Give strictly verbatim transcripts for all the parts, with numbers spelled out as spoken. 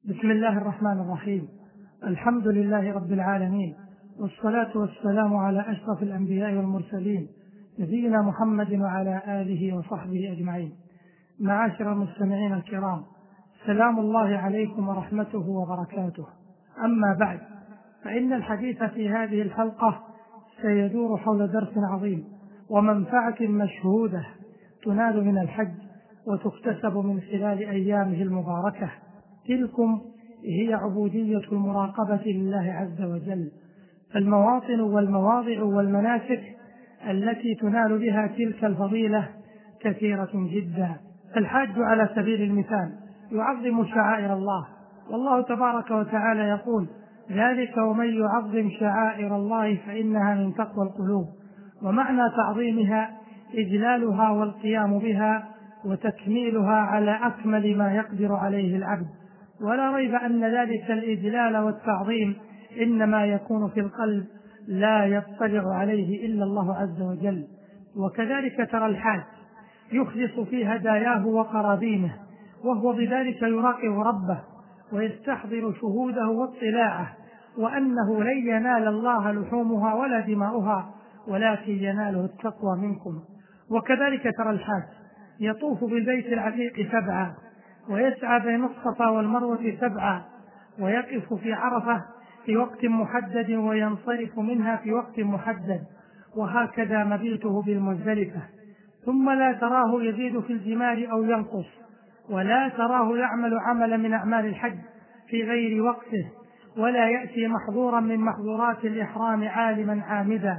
بسم الله الرحمن الرحيم. الحمد لله رب العالمين، والصلاة والسلام على أشرف الأنبياء والمرسلين نبينا محمد وعلى آله وصحبه أجمعين. معاشر المستمعين الكرام، سلام الله عليكم ورحمته وبركاته. أما بعد، فإن الحديث في هذه الحلقة سيدور حول درس عظيم ومنفعة مشهودة تنال من الحج وتكتسب من خلال أيامه المباركة. تلكم هي عبودية المراقبة لله عز وجل، المواطن والمواضع والمناسك التي تنال بها تلك الفضيلة كثيرة جدا. الحاج على سبيل المثال يعظم شعائر الله، والله تبارك وتعالى يقول: ذلك ومن يعظم شعائر الله فإنها من تقوى القلوب. ومعنى تعظيمها إجلالها والقيام بها وتكميلها على أكمل ما يقدر عليه العبد، ولا ريب أن ذلك الإجلال والتعظيم إنما يكون في القلب، لا يطلع عليه إلا الله عز وجل. وكذلك ترى الحاج يخلص في هداياه وقرابينه، وهو بذلك يراقب ربه ويستحضر شهوده واطلاعه، وأنه لن ينال الله لحومها ولا دماؤها، ولكن يناله التقوى منكم. وكذلك ترى الحاج يطوف بالبيت العتيق سبعا، ويسعى بين الصفا والمروة سبعا، ويقف في عرفة في وقت محدد وينصرف منها في وقت محدد، وهكذا مبيته بالمزدلفة. ثم لا تراه يزيد في الجمال أو ينقص، ولا تراه يعمل عملا من أعمال الحج في غير وقته، ولا يأتي محظورا من محظورات الإحرام عالما عامدا.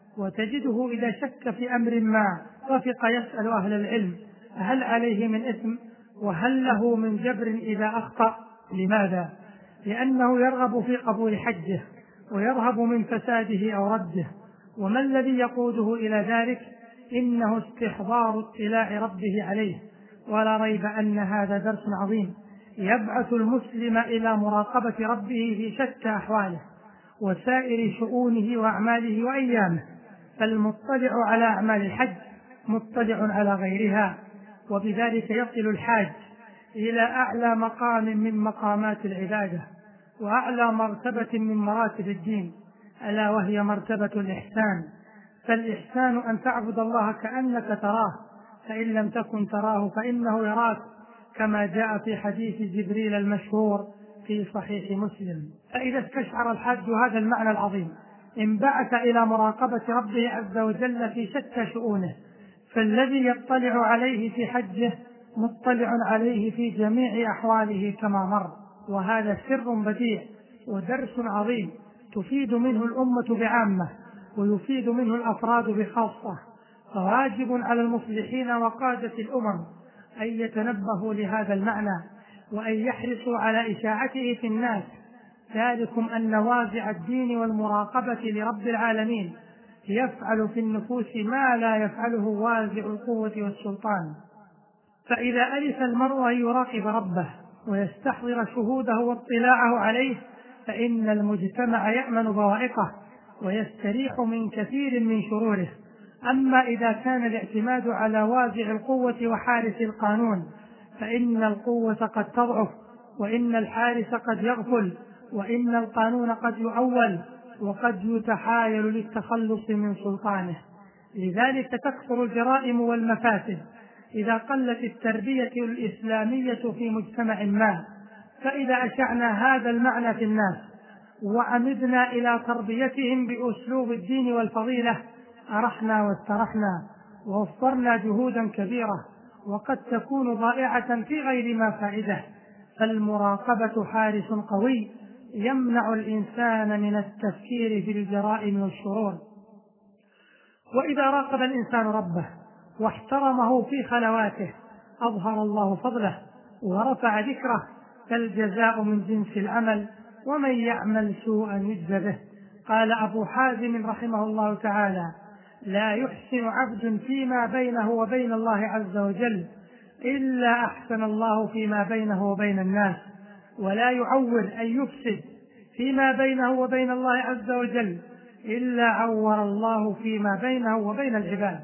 وتجده إذا شك في أمر ما رفق يسأل أهل العلم: هل عليه من إثم؟ وهل له من جبر إذا أخطأ؟ لماذا؟ لأنه يرغب في قبول حجه ويرهب من فساده أو رده. وما الذي يقوده إلى ذلك؟ إنه استحضار اطلاع ربه عليه. ولا ريب أن هذا درس عظيم يبعث المسلم إلى مراقبة ربه في شتى أحواله وسائر شؤونه وأعماله وأيامه. فالمطلع على أعمال الحج مطلع على غيرها، وبذلك يصل الحاج إلى أعلى مقام من مقامات العبادة وأعلى مرتبة من مراتب الدين، ألا وهي مرتبة الإحسان. فالإحسان أن تعبد الله كأنك تراه، فإن لم تكن تراه فإنه يراك، كما جاء في حديث جبريل المشهور في صحيح مسلم. فإذا استشعر الحاج هذا المعنى العظيم انبعث إلى مراقبة ربه عز وجل في شتى شؤونه. فالذي يطلع عليه في حجه مطلع عليه في جميع أحواله كما مر. وهذا سر بديع ودرس عظيم تفيد منه الأمة بعامة ويفيد منه الأفراد بخاصة. فواجب على المصلحين وقادة الأمم أن يتنبهوا لهذا المعنى وأن يحرصوا على إشاعته في الناس. ذلكم أن وازع الدين والمراقبة لرب العالمين يفعل في النفوس ما لا يفعله وازع القوة والسلطان. فإذا ألف المرء أن يراقب ربه ويستحضر شهوده واطلاعه عليه، فإن المجتمع يأمن بوائقه ويستريح من كثير من شروره. أما إذا كان الاعتماد على وازع القوة وحارس القانون، فإن القوة قد تضعف، وإن الحارس قد يغفل، وإن القانون قد يؤول، وقد يتحايل للتخلص من سلطانه. لذلك تكثر الجرائم والمفاسد إذا قلت التربية الإسلامية في مجتمع ما. فإذا أشعنا هذا المعنى في الناس وعمدنا إلى تربيتهم بأسلوب الدين والفضيلة، أرحنا واسترحنا ووفرنا جهودا كبيرة وقد تكون ضائعة في غير ما فائدة. فالمراقبة حارس قوي يمنع الإنسان من التفكير في الجرائم والشرور. وإذا راقب الإنسان ربه واحترمه في خلواته أظهر الله فضله ورفع ذكره، فالجزاء من جنس العمل، ومن يعمل سوءا يجزى به. قال أبو حازم رحمه الله تعالى: لا يحسن عبد فيما بينه وبين الله عز وجل إلا أحسن الله فيما بينه وبين الناس، ولا يعور أن يفسد فيما بينه وبين الله عز وجل إلا عور الله فيما بينه وبين العباد.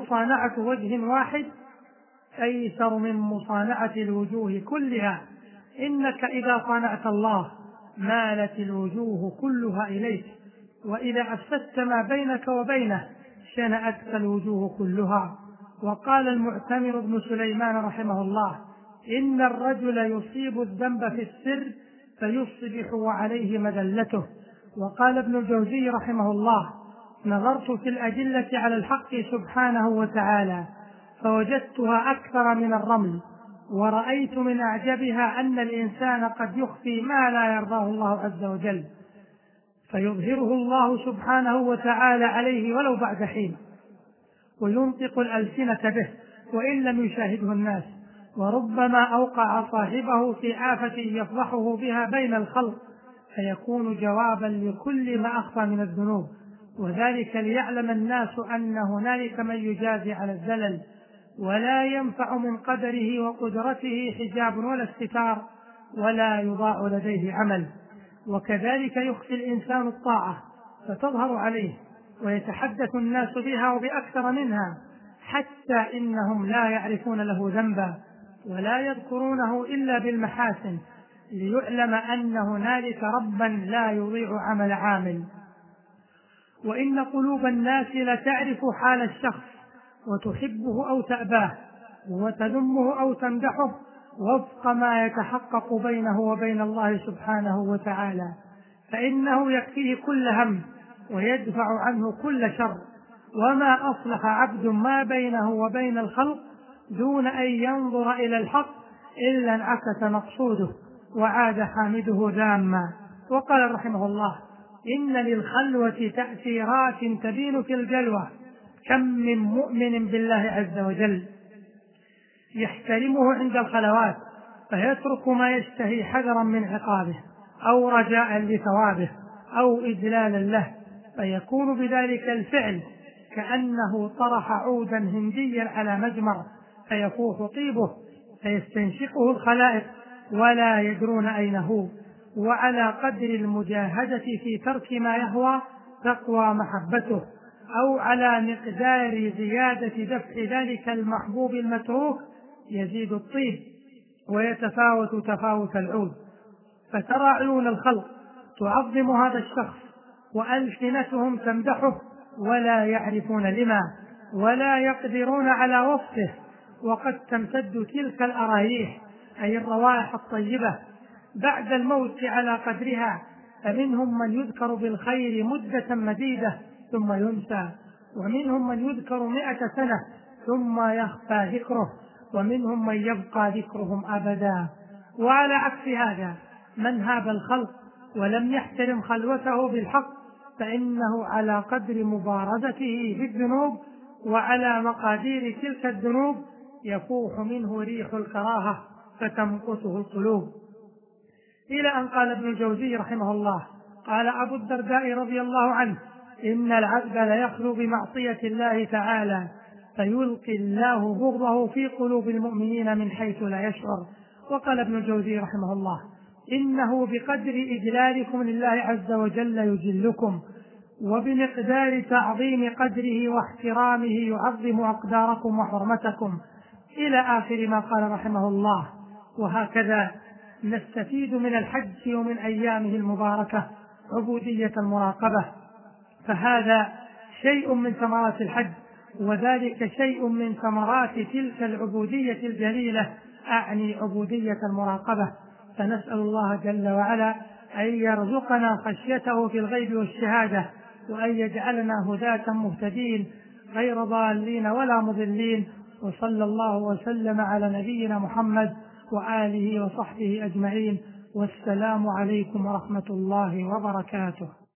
ولمصانعة وجه واحد أيسر من مصانعة الوجوه كلها. إنك إذا صنعت الله مالت الوجوه كلها إليك، وإذا أفسدت ما بينك وبينه شنأتك الوجوه كلها. وقال المعتمر بن سليمان رحمه الله: إن الرجل يصيب الذنب في السر فيصبح وعليه مذلته. وقال ابن الجوزي رحمه الله: نظرت في الأدلة على الحق سبحانه وتعالى فوجدتها أكثر من الرمل، ورأيت من أعجبها أن الإنسان قد يخفي ما لا يرضاه الله عز وجل فيظهره الله سبحانه وتعالى عليه ولو بعد حين، وينطق الألسنة به وإن لم يشاهده الناس، وربما أوقع صاحبه في آفة يفضحه بها بين الخلق فيكون جوابا لكل ما أخفى من الذنوب، وذلك ليعلم الناس أن هنالك من يجازي على الزلل، ولا ينفع من قدره وقدرته حجاب ولا استتار، ولا يضاع لديه عمل. وكذلك يخفي الإنسان الطاعة فتظهر عليه ويتحدث الناس بها وبأكثر منها، حتى إنهم لا يعرفون له ذنبا ولا يذكرونه إلا بالمحاسن، ليعلم أن هنالك ربا لا يضيع عمل عامل. وإن قلوب الناس لتعرف حال الشخص وتحبه أو تأباه وتذمه أو تمدحه وفق ما يتحقق بينه وبين الله سبحانه وتعالى، فإنه يكفيه كل هم ويدفع عنه كل شر. وما أصلح عبد ما بينه وبين الخلق دون أن ينظر إلى الحق إلا انعكس مقصوده وعاد حامده ذاما. وقال رحمه الله: إن للخلوة تأثيرات تبين في الجلوة، كم من مؤمن بالله عز وجل يحترمه عند الخلوات فيترك ما يشتهي حذرا من عقابه أو رجاء لثوابه أو إجلالا له، فيكون بذلك الفعل كأنه طرح عودا هنديا على مجمر فيفوح طيبه فيستنشقه الخلائق ولا يدرون أين هو. وعلى قدر المجاهدة في ترك ما يهوى تقوى محبته، أو على مقدار زيادة دفع ذلك المحبوب المتروك يزيد الطيب ويتفاوت تفاوت العود. فترى عيون الخلق تعظم هذا الشخص وألسنتهم تمدحه ولا يعرفون لما ولا يقدرون على وصفه، وقد تمتد تلك الأرايح أي الروائح الطيبة بعد الموت على قدرها، فمنهم من يذكر بالخير مدة مديدة ثم ينسى، ومنهم من يذكر مئة سنة ثم يخفى ذكره، ومنهم من يبقى ذكرهم أبدا. وعلى عكس هذا من هاب الخلق ولم يحترم خلوته بالحق فإنه على قدر مبارزته بالذنوب وعلى مقادير تلك الذنوب يفوح منه ريح الكراهة فتمقته القلوب. إلى أن قال ابن الجوزي رحمه الله: قال أبو الدرداء رضي الله عنه: إن العبد ليخلو بمعصية الله تعالى فيلقي الله بغضه في قلوب المؤمنين من حيث لا يشعر. وقال ابن الجوزي رحمه الله: إنه بقدر إجلالكم لله عز وجل يجلكم، وبمقدار تعظيم قدره واحترامه يعظم أقداركم وحرمتكم، إلى آخر ما قال رحمه الله. وهكذا نستفيد من الحج ومن أيامه المباركة عبودية المراقبة، فهذا شيء من ثمرات الحج، وذلك شيء من ثمرات تلك العبودية الجليلة، أعني عبودية المراقبة. فنسأل الله جل وعلا أن يرزقنا خشيته في الغيب والشهادة، وأن يجعلنا هداة مهتدين غير ضالين ولا مضلين. وصلى الله وسلم على نبينا محمد وآله وصحبه أجمعين، والسلام عليكم ورحمة الله وبركاته.